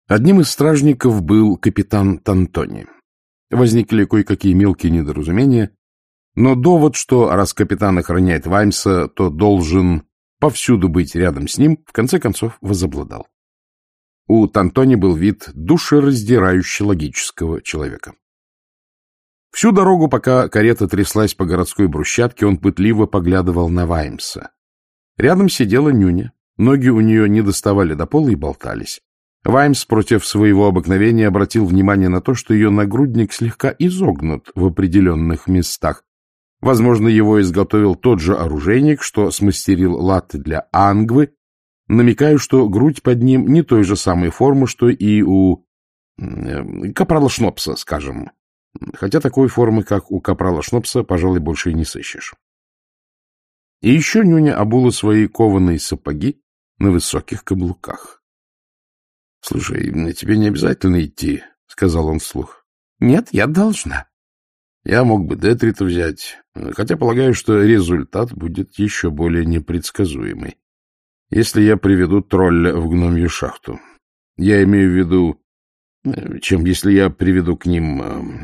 Одним из стражников был капитан Тантони. Возникли кое-какие мелкие недоразумения, но довод, что раз капитан охраняет Ваймса, то должен повсюду быть рядом с ним, в конце концов возобладал. У Тантони был вид душераздирающе логического человека. Всю дорогу, пока карета тряслась по городской брусчатке, он пытливо поглядывал на Ваймса. Рядом сидела Нюня, ноги у нее не доставали до пола и болтались. Ваймс против своего обыкновения обратил внимание на то, что ее нагрудник слегка изогнут в определенных местах. Возможно, его изготовил тот же оружейник, что смастерил латы для Ангвы, намекая, что грудь под ним не той же самой формы, что и у капрала Шнопса, скажем. Хотя такой формы, как у капрала Шнопса, пожалуй, больше и не сыщешь. И еще Нюня обула свои кованые сапоги на высоких каблуках. — Слушай, тебе не обязательно идти, — сказал он вслух. — Нет, я должна. Я мог бы Детрита взять, хотя полагаю, что результат будет еще более непредсказуемый, если я приведу тролля в гномью шахту. Я имею в виду, чем если я приведу к ним...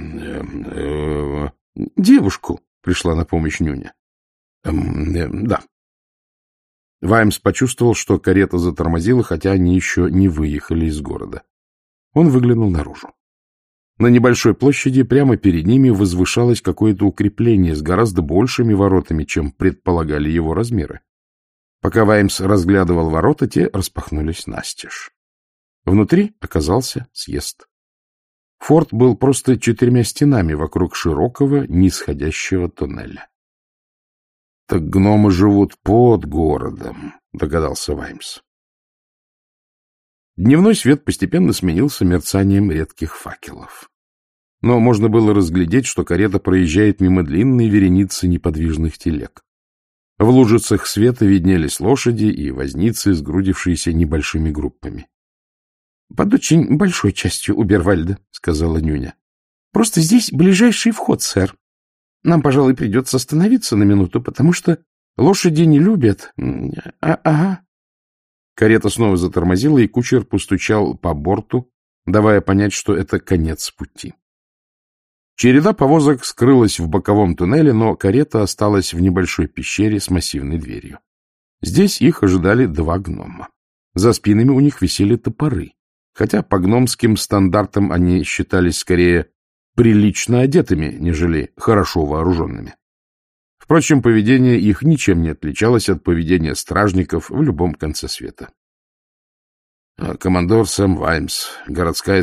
девушку, пришла на помощь Нюня. Да. Ваймс почувствовал, что карета затормозила, хотя они еще не выехали из города. Он выглянул наружу. На небольшой площади прямо перед ними возвышалось какое-то укрепление с гораздо большими воротами, чем предполагали его размеры. Пока Ваймс разглядывал ворота, те распахнулись настежь. Внутри оказался съезд. Форт был просто 4 стенами вокруг широкого, нисходящего туннеля. — Так гномы живут под городом, — догадался Ваймс. Дневной свет постепенно сменился мерцанием редких факелов. Но можно было разглядеть, что карета проезжает мимо длинной вереницы неподвижных телег. В лужицах света виднелись лошади и возницы, сгрудившиеся небольшими группами. — Под очень большой частью Убервальда, — сказала Нюня. — Просто здесь ближайший вход, сэр. Нам, пожалуй, придется остановиться на минуту, потому что лошади не любят. Ага. Карета снова затормозила, и кучер постучал по борту, давая понять, что это конец пути. Череда повозок скрылась в боковом туннеле, но карета осталась в небольшой пещере с массивной дверью. Здесь их ожидали 2 гнома. За спинами у них висели топоры, хотя по гномским стандартам они считались скорее прилично одетыми, нежели хорошо вооруженными. Впрочем, поведение их ничем не отличалось от поведения стражников в любом конце света. — Командор Сэм Ваймс, городская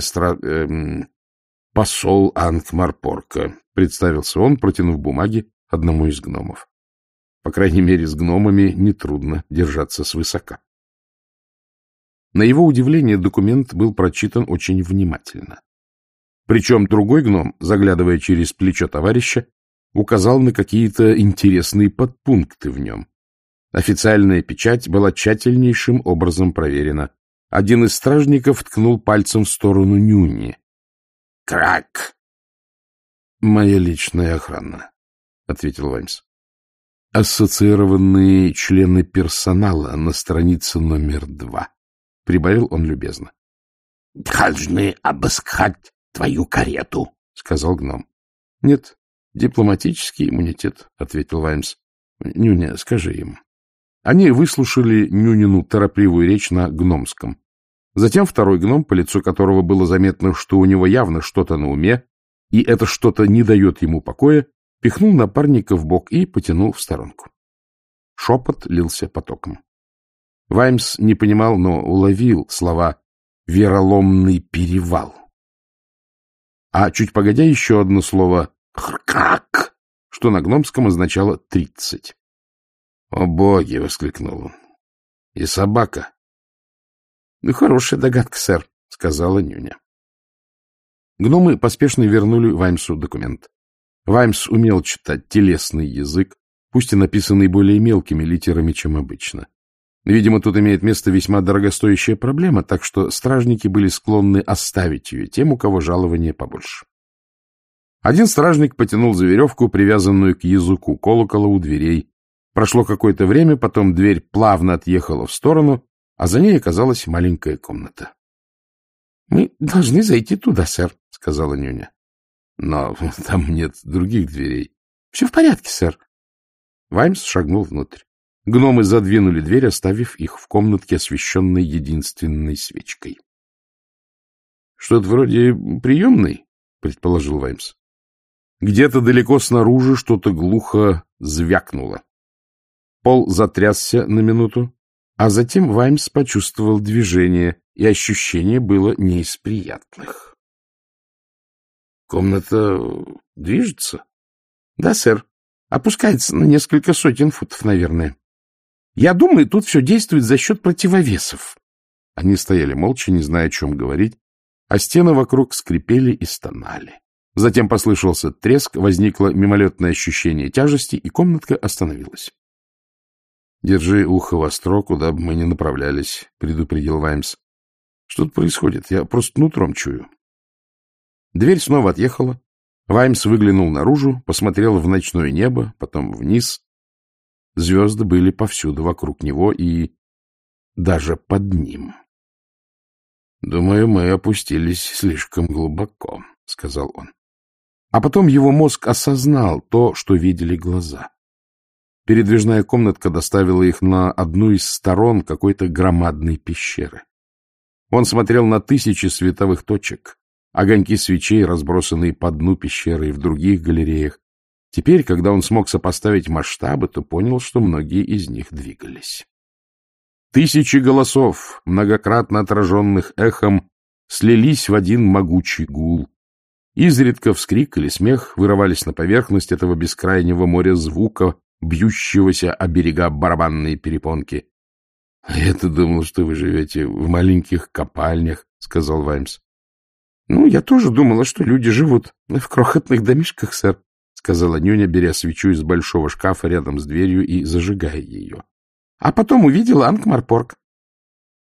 посол Анкмарпорка, — представился он, протянув бумаги одному из гномов. По крайней мере, с гномами нетрудно держаться свысока. На его удивление документ был прочитан очень внимательно. Причем другой гном, заглядывая через плечо товарища, указал на какие-то интересные подпункты в нем. Официальная печать была тщательнейшим образом проверена. Один из стражников ткнул пальцем в сторону Нюни. — Крак! — Моя личная охрана, — ответил Ваймс. — Ассоциированные члены персонала на странице номер 2, — прибавил он любезно. — Должны обыскать твою карету, — сказал гном. — Нет, дипломатический иммунитет, — ответил Ваймс. — Нюня, скажи им. Они выслушали Нюнину торопливую речь на гномском. Затем второй гном, по лицу которого было заметно, что у него явно что-то на уме, и это что-то не дает ему покоя, пихнул напарника в бок и потянул в сторонку. Шепот лился потоком. Ваймс не понимал, но уловил слова «вероломный перевал». А чуть погодя еще одно слово «хркак», что на гномском означало 30. «О боги!» — воскликнул он. «И собака!» «Хорошая догадка, сэр», — сказала Нюня. Гномы поспешно вернули Ваймсу документ. Ваймс умел читать телесный язык, пусть и написанный более мелкими литерами, чем обычно. Видимо, тут имеет место весьма дорогостоящая проблема, так что стражники были склонны оставить ее тем, у кого жалование побольше. Один стражник потянул за веревку, привязанную к языку колокола у дверей. Прошло какое-то время, потом дверь плавно отъехала в сторону, а за ней оказалась маленькая комната. — Мы должны зайти туда, сэр, — сказала Нюня. — Но там нет других дверей. — Все в порядке, сэр. Ваймс шагнул внутрь. Гномы задвинули дверь, оставив их в комнатке, освещенной единственной свечкой. — Что-то вроде приемной, — предположил Ваймс. Где-то далеко снаружи что-то глухо звякнуло. Пол затрясся на минуту, а затем Ваймс почувствовал движение, и ощущение было не из приятных. — Комната движется? — Да, сэр. Опускается на несколько сотен футов, наверное. Я думаю, тут все действует за счет противовесов. Они стояли молча, не зная, о чем говорить, а стены вокруг скрипели и стонали. Затем послышался треск, возникло мимолетное ощущение тяжести, и комнатка остановилась. — Держи ухо востро, куда бы мы ни направлялись, — предупредил Ваймс. — Что тут происходит? Я просто нутром чую. Дверь снова отъехала. Ваймс выглянул наружу, посмотрел в ночное небо, потом вниз. Звезды были повсюду вокруг него и даже под ним. — Думаю, мы опустились слишком глубоко, — сказал он. А потом его мозг осознал то, что видели глаза. Передвижная комнатка доставила их на одну из сторон какой-то громадной пещеры. Он смотрел на тысячи световых точек, огоньки свечей, разбросанные по дну пещеры и в других галереях. Теперь, когда он смог сопоставить масштабы, то понял, что многие из них двигались. Тысячи голосов, многократно отраженных эхом, слились в один могучий гул. Изредка вскрик или смех вырывались на поверхность этого бескрайнего моря звука, бьющегося о берега барабанные перепонки. — А я-то думал, что вы живете в маленьких копальнях, — сказал Ваймс. — Ну, я тоже думала, что люди живут в крохотных домишках, сэр, — сказала Нюня, беря свечу из большого шкафа рядом с дверью и зажигая ее. — А потом увидела Анкмар-Порк.